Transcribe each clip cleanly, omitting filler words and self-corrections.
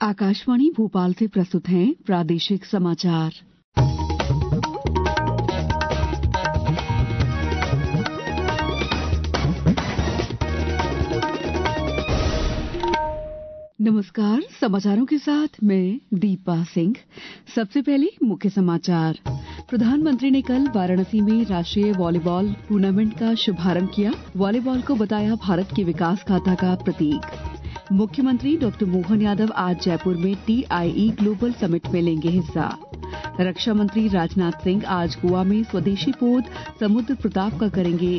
आकाशवाणी भोपाल से प्रस्तुत हैं प्रादेशिक समाचार। नमस्कार, समाचारों के साथ मैं दीपा सिंह। सबसे पहले मुख्य समाचार। प्रधानमंत्री ने कल वाराणसी में राष्ट्रीय वॉलीबॉल टूर्नामेंट का शुभारंभ किया। वॉलीबॉल को बताया भारत की विकास गाथा का प्रतीक। मुख्यमंत्री डॉ. मोहन यादव आज जयपुर में TIE ग्लोबल समिट में लेंगे हिस्सा। रक्षा मंत्री राजनाथ सिंह आज गोवा में स्वदेशी पोत समुद्र प्रताप का करेंगे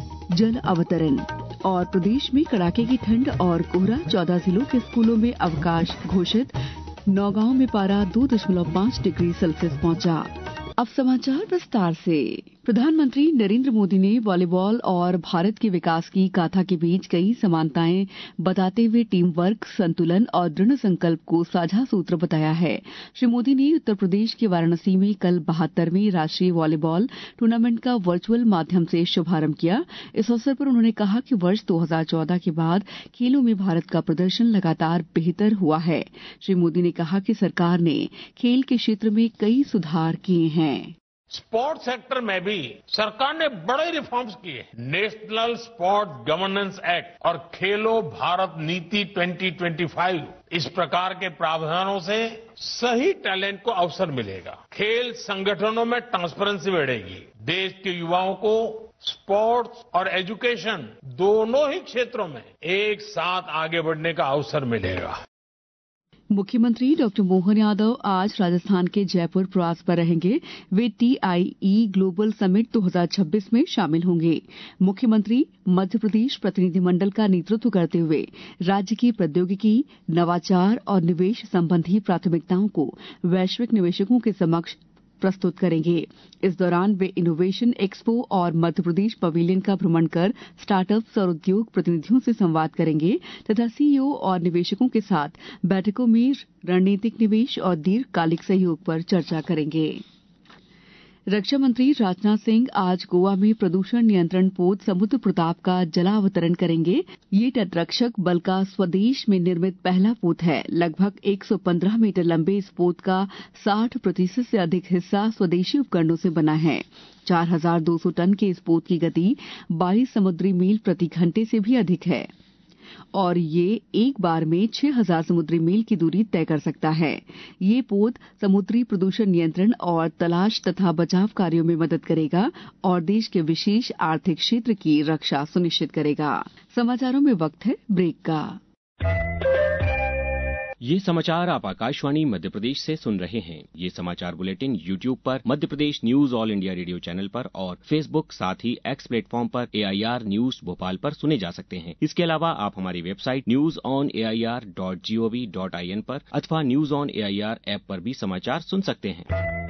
जल अवतरण। और प्रदेश में कड़ाके की ठंड और कोहरा, 14 जिलों के स्कूलों में अवकाश घोषित। नौगांव में पारा 2.5 डिग्री सेल्सियस पहुंचा। अब समाचार विस्तार से। प्रधानमंत्री नरेंद्र मोदी ने वॉलीबॉल और भारत के विकास की गाथा के बीच कई समानताएं बताते हुए टीम वर्क, संतुलन और दृढ़ संकल्प को साझा सूत्र बताया है। श्री मोदी ने उत्तर प्रदेश के वाराणसी में कल 72वें राष्ट्रीय वॉलीबॉल टूर्नामेंट का वर्चुअल माध्यम से शुभारंभ किया। इस अवसर पर उन्होंने कहा कि वर्ष 2014 के बाद खेलों में भारत का प्रदर्शन लगातार बेहतर हुआ है। श्री मोदी ने कहा कि सरकार ने खेल के क्षेत्र में कई सुधार किए हैं। स्पोर्ट्स सेक्टर में भी सरकार ने बड़े रिफॉर्म्स किए। नेशनल स्पोर्ट गवर्नेंस एक्ट और खेलो भारत नीति 2025 इस प्रकार के प्रावधानों से सही टैलेंट को अवसर मिलेगा। खेल संगठनों में ट्रांसपेरेंसी बढ़ेगी। देश के युवाओं को स्पोर्ट्स और एजुकेशन दोनों ही क्षेत्रों में एक साथ आगे बढ़ने का अवसर मिलेगा। मुख्यमंत्री डॉ. मोहन यादव आज राजस्थान के जयपुर प्रवास पर रहेंगे। वे TIE ग्लोबल समिट 2026 में शामिल होंगे। मुख्यमंत्री मध्य प्रदेश प्रतिनिधिमंडल का नेतृत्व करते हुए राज्य की प्रौद्योगिकी, नवाचार और निवेश संबंधी प्राथमिकताओं को वैश्विक निवेशकों के समक्ष प्रस्तुत करेंगे। इस दौरान वे इनोवेशन एक्सपो और मध्य प्रदेश पवेलियन का भ्रमण कर स्टार्टअप्स और उद्योग प्रतिनिधियों से संवाद करेंगे तथा CEO और निवेशकों के साथ बैठकों में रणनीतिक निवेश और दीर्घकालिक सहयोग पर चर्चा करेंगे। रक्षा मंत्री राजनाथ सिंह आज गोवा में प्रदूषण नियंत्रण पोत समुद्र प्रताप का जलावतरण करेंगे। ये तटरक्षक बल का स्वदेश में निर्मित पहला पोत है। लगभग 115 मीटर लंबे इस पोत का 60% से अधिक हिस्सा स्वदेशी उपकरणों से बना है। 4200 टन के इस पोत की गति 22 समुद्री मील प्रति घंटे से भी अधिक है और ये एक बार में 6000 समुद्री मील की दूरी तय कर सकता है। ये पोत समुद्री प्रदूषण नियंत्रण और तलाश तथा बचाव कार्यों में मदद करेगा और देश के विशेष आर्थिक क्षेत्र की रक्षा सुनिश्चित करेगा। समाचारों में वक्त है ब्रेक का। ये समाचार आप आकाशवाणी मध्य प्रदेश से सुन रहे हैं। ये समाचार बुलेटिन YouTube पर Madhya Pradesh news All India Radio channel पर और Facebook साथ ही X प्लेटफॉर्म पर AIR न्यूज भोपाल पर सुने जा सकते हैं। इसके अलावा आप हमारी वेबसाइट newsonair.gov.in पर अथवा न्यूज ऑन AIR ऐप पर भी समाचार सुन सकते हैं।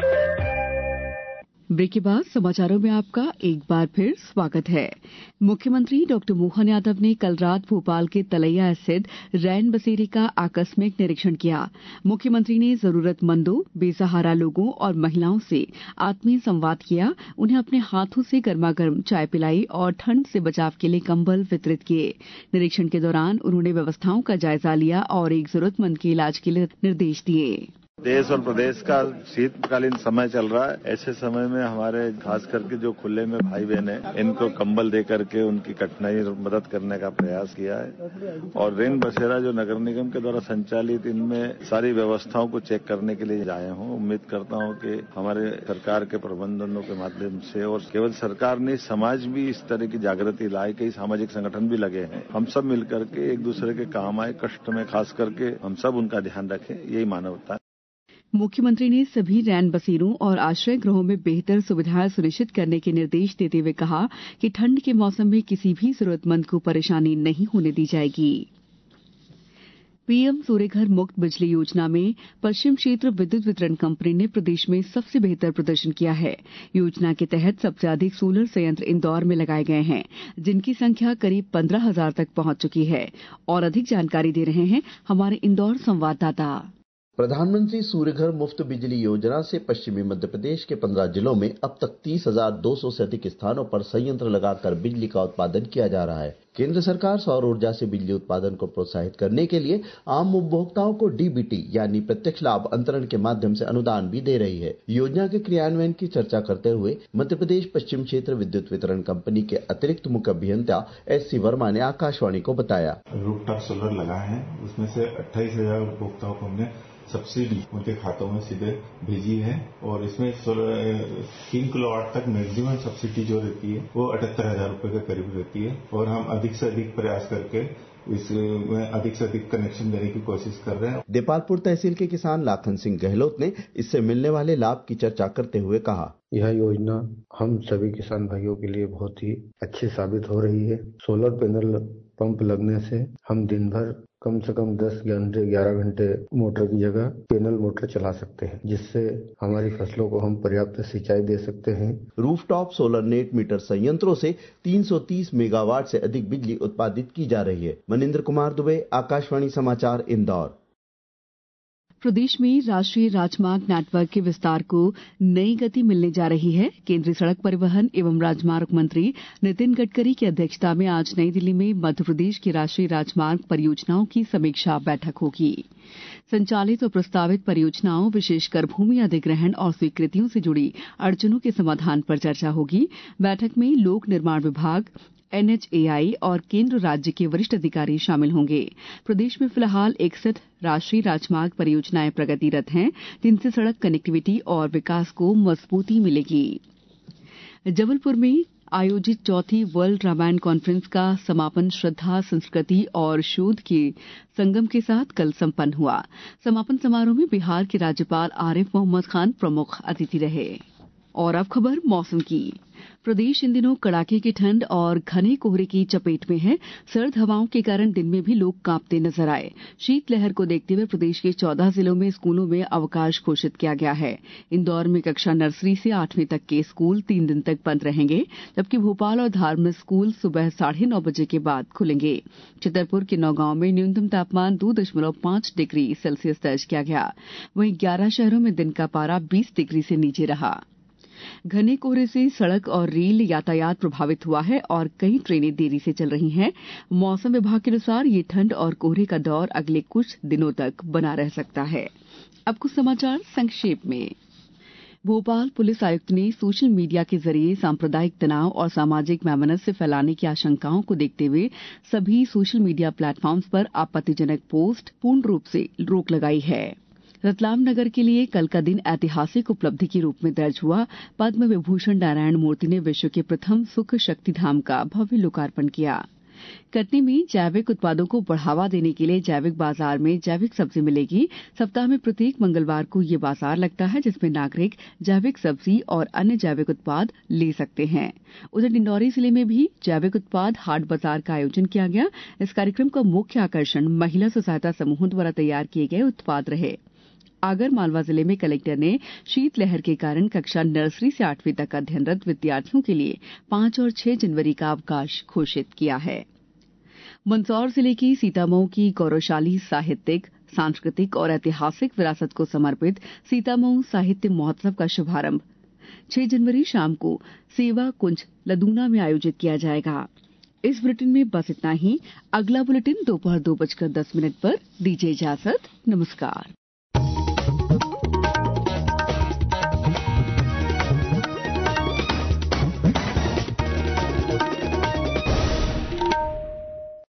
ब्रेक के बाद समाचारों में आपका एक बार फिर स्वागत है। मुख्यमंत्री डॉ. मोहन यादव ने कल रात भोपाल के तलैया स्थित रैन बसेरे का आकस्मिक निरीक्षण किया। मुख्यमंत्री ने जरूरतमंदों, बेसहारा लोगों और महिलाओं से आत्मीय संवाद किया। उन्हें अपने हाथों से गर्मागर्म चाय पिलाई और ठंड से बचाव के लिए कंबल वितरित किए। निरीक्षण के दौरान उन्होंने व्यवस्थाओं का जायजा लिया और एक जरूरतमंद के इलाज के लिए निर्देश दिए। देश और प्रदेश का शीतकालीन समय चल रहा है। ऐसे समय में हमारे खास करके जो खुले में भाई बहन है, इनको कंबल दे करके उनकी कठिनाई मदद करने का प्रयास किया है। और रेन बसेरा जो नगर निगम के द्वारा संचालित, इनमें सारी व्यवस्थाओं को चेक करने के लिए आए हूँ। उम्मीद करता हूँ कि हमारे सरकार के प्रबंधनों के माध्यम से और केवल सरकार नहीं, समाज भी इस तरह की जागृति लाए। कई सामाजिक संगठन भी लगे हैं। हम सब मिलकर के एक दूसरे के काम आए, कष्ट में खास करके हम सब उनका ध्यान रखें, यही मानवता है। मुख्यमंत्री ने सभी रैन बसेरों और आश्रय गृहों में बेहतर सुविधाएं सुनिश्चित करने के निर्देश देते हुए कहा कि ठंड के मौसम में किसी भी जरूरतमंद को परेशानी नहीं होने दी जाएगी। PM सूर्यघर मुफ्त बिजली योजना में पश्चिम क्षेत्र विद्युत वितरण कंपनी ने प्रदेश में सबसे बेहतर प्रदर्शन किया है। योजना के तहत सबसे अधिक सोलर संयंत्र इंदौर में लगाए गए हैं, जिनकी संख्या करीब 15,000 तक पहुंच चुकी है। और अधिक जानकारी दे रहे हैं हमारे इंदौर संवाददाता। प्रधानमंत्री सूर्यघर मुफ्त बिजली योजना से पश्चिमी मध्य प्रदेश के 15 जिलों में अब तक 30,200 से अधिक स्थानों पर संयंत्र लगाकर बिजली का उत्पादन किया जा रहा है। केंद्र सरकार सौर ऊर्जा से बिजली उत्पादन को प्रोत्साहित करने के लिए आम उपभोक्ताओं को डीबीटी यानी प्रत्यक्ष लाभ अंतरण के माध्यम से अनुदान भी दे रही है। योजना के क्रियान्वयन की चर्चा करते हुए मध्य प्रदेश पश्चिम क्षेत्र विद्युत वितरण कंपनी के अतिरिक्त मुख्य अभियंता SC वर्मा ने आकाशवाणी को बताया, रूफटॉप सोलर लगा है, उसमें से 28,000 उपभोक्ताओं को हमने सब्सिडी उनके खातों में सीधे भेजी है और इसमें 3 किलोवाट तक मैक्सिमम सब्सिडी जो रहती है वो 78,000 रुपए के करीब रहती है और हम अधिक से अधिक प्रयास करके इसमें अधिक से अधिक कनेक्शन देने की कोशिश कर रहे हैं। देपालपुर तहसील के किसान लाखन सिंह गहलोत ने इससे मिलने वाले लाभ की चर्चा करते हुए कहा, यह योजना हम सभी किसान भाइयों के लिए बहुत ही अच्छी साबित हो रही है। सोलर पैनल पंप लगने से हम दिन भर कम से कम 10 घंटे 11 घंटे मोटर की जगह पैनल मोटर चला सकते हैं, जिससे हमारी फसलों को हम पर्याप्त सिंचाई दे सकते हैं। रूफटॉप सोलर नेट मीटर संयंत्रों से 330 मेगावाट से अधिक बिजली उत्पादित की जा रही है। मनिंद्र कुमार दुबे, आकाशवाणी समाचार, इंदौर। प्रदेश में राष्ट्रीय राजमार्ग नेटवर्क के विस्तार को नई गति मिलने जा रही है। केंद्रीय सड़क परिवहन एवं राजमार्ग मंत्री नितिन गडकरी की अध्यक्षता में आज नई दिल्ली में मध्य प्रदेश की राष्ट्रीय राजमार्ग परियोजनाओं की समीक्षा बैठक होगी। संचालित और प्रस्तावित परियोजनाओं, विशेषकर भूमि अधिग्रहण और स्वीकृतियों से जुड़ी अड़चनों के समाधान पर चर्चा होगी। बैठक में लोक निर्माण विभाग, NHAI और केंद्र राज्य के वरिष्ठ अधिकारी शामिल होंगे। प्रदेश में फिलहाल 61 राष्ट्रीय राजमार्ग परियोजनाएं प्रगतिरत हैं, जिनसे सड़क कनेक्टिविटी और विकास को मजबूती मिलेगी। जबलपुर में आयोजित चौथी वर्ल्ड रामायण कॉन्फ्रेंस का समापन श्रद्धा, संस्कृति और शोध के संगम के साथ कल संपन्न हुआ। समापन समारोह में बिहार के राज्यपाल आरिफ मोहम्मद खान प्रमुख अतिथि रहे। और अब खबर मौसम की। प्रदेश इन दिनों कड़ाके की ठंड और घने कोहरे की चपेट में है। सर्द हवाओं के कारण दिन में भी लोग कांपते नजर आए। शीतलहर को देखते हुए प्रदेश के 14 जिलों में स्कूलों में अवकाश घोषित किया गया है। इंदौर में कक्षा नर्सरी से 8वीं तक के स्कूल 3 दिन तक बंद रहेंगे, जबकि भोपाल और धार में स्कूल सुबह 9:30 बजे के बाद खुलेंगे। छतरपुर के नौगांव में न्यूनतम तापमान 2.5 डिग्री सेल्सियस दर्ज किया गया। वहीं 11 शहरों में दिन का पारा 20 डिग्री से नीचे रहा। घने कोहरे से सड़क और रेल यातायात प्रभावित हुआ है और कई ट्रेनें देरी से चल रही हैं। मौसम विभाग के अनुसार ये ठंड और कोहरे का दौर अगले कुछ दिनों तक बना रह सकता है। अब कुछ समाचार संक्षेप में। भोपाल पुलिस आयुक्त ने सोशल मीडिया के जरिए सांप्रदायिक तनाव और सामाजिक वैमनस्य फैलाने की आशंकाओं को देखते हुए सभी सोशल मीडिया प्लेटफॉर्म्स पर आपत्तिजनक पोस्ट पूर्ण रूप से रोक लगाई है। रतलाम नगर के लिए कल का दिन ऐतिहासिक उपलब्धि के रूप में दर्ज हुआ। पद्म विभूषण नारायण मूर्ति ने विश्व के प्रथम सुख शक्ति धाम का भव्य लोकार्पण किया। कटनी में जैविक उत्पादों को बढ़ावा देने के लिए जैविक बाजार में जैविक सब्जी मिलेगी। सप्ताह में प्रत्येक मंगलवार को ये बाजार लगता है, जिसमें नागरिक जैविक सब्जी और अन्य जैविक उत्पाद ले सकते हैं। उधर डिंडौरी जिले में भी जैविक उत्पाद हाट बाजार का आयोजन किया गया। इस कार्यक्रम का मुख्य आकर्षण महिला स्व सहायता समूहों द्वारा तैयार किए गए उत्पाद रहे। आगर मालवा जिले में कलेक्टर ने शीतलहर के कारण कक्षा नर्सरी से 8वीं तक अध्ययनरत विद्यार्थियों के लिए 5 और 6 जनवरी का अवकाश घोषित किया है। मंदसौर जिले की सीतामऊ की गौरवशाली साहित्यिक, सांस्कृतिक और ऐतिहासिक विरासत को समर्पित सीतामऊ साहित्य महोत्सव का शुभारंभ 6 जनवरी शाम को सेवा कुंज लदूना में आयोजित किया जाएगा। इस बुलेटिन में बस इतना ही। अगला बुलेटिन दोपहर 2:10 पर। दीजिए इजाजत। नमस्कार।